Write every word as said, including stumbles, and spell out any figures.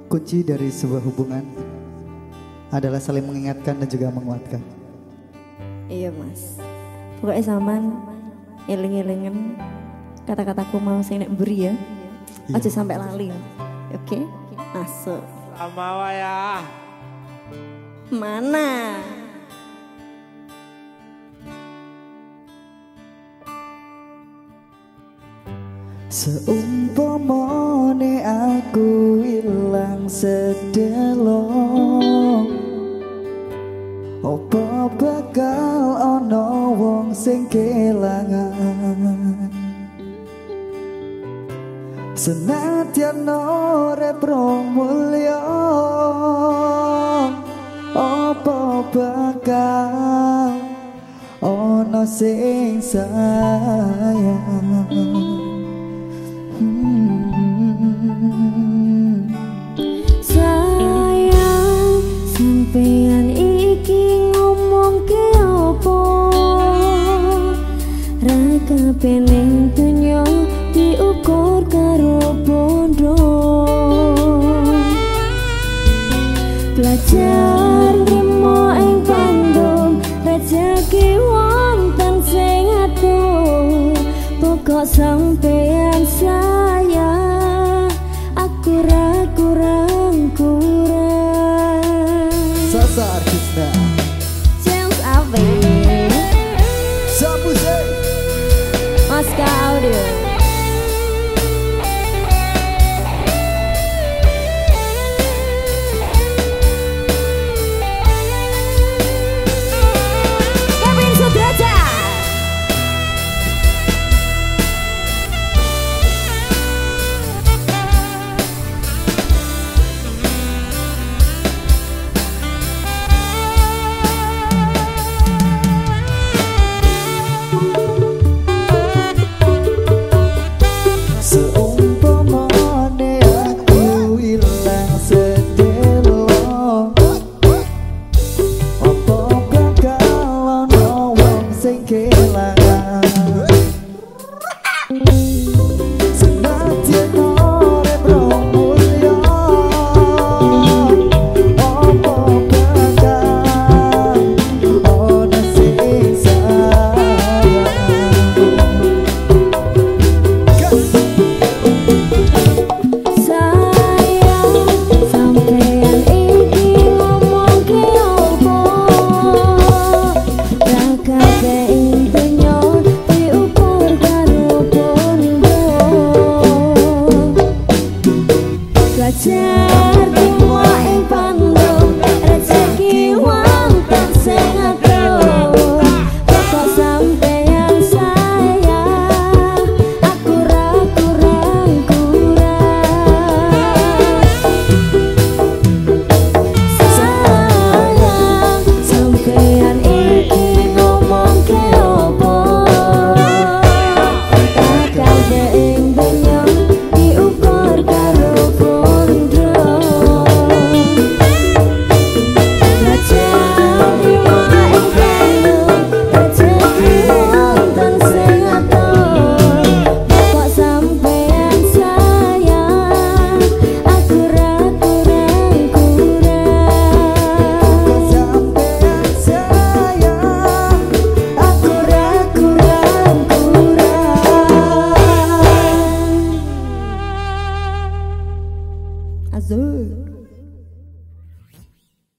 Kunci dari sebuah hubungan adalah saling mengingatkan dan juga menguatkan. Iya mas, pokoknya zaman eling-elingen kata-kataku mau sing nek mburi ya. Iya. Aja sampai lali ya. Oke, masuk. Sama ya. Mana? Seumpamane aku ilang sedelok, opo bakal ana wong sing kelangan. Senadyan urip rong mulya, opo bakal ana sing sayang. Hmm. Sayang, sampeyan iki ngomong ke opo? Ra kabeh dunya diukur karo bondo. Belajar nrimo ing pandum, rejeki wonten sing adoh. Pokok sampeyan sayang, aku ra kurang-kurang. Sasa Artisna James Alvin, Sabuse Oscar Audio. Kevin Sudrajat. Seumpamane aku ilang sedelok, opo bakal ana wong sing kelangan. Senadyan urip rong mulya, opo bakal ana sing sayang. Sayang, sampeyan iki ngomong ke opo? Ra kabeh ing donya diukur karo bondo. Belajar nrimo ing pandum, rejeki wonten sing adoh. Pokok sampeyan sayang, aku ra kurang-kurang. Sayang, sampeyan iki ngomong ke opo? Ra kabeh ing donya diukur karo bondo. Belajar nrimo ing pandum, rejeki wonten sing adoh. Pokok sampeyan sayang, aku ra kurang-kurang. Sampeyan sayang, aku ra kurang-kurang. Azul.